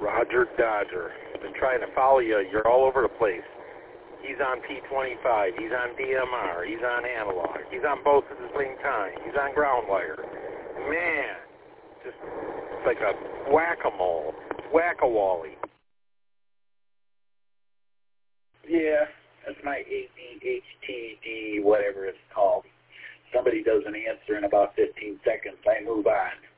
Roger Dodger. I've been trying to follow you. You're all over the place. He's on P25. He's on DMR. He's on analog. He's on both at the same time. He's on ground wire. Man, just it's like a whack-a-mole, whack-a-wally. Yeah, that's my ADHD, whatever it's called. Somebody doesn't answer in about 15 seconds. I move on.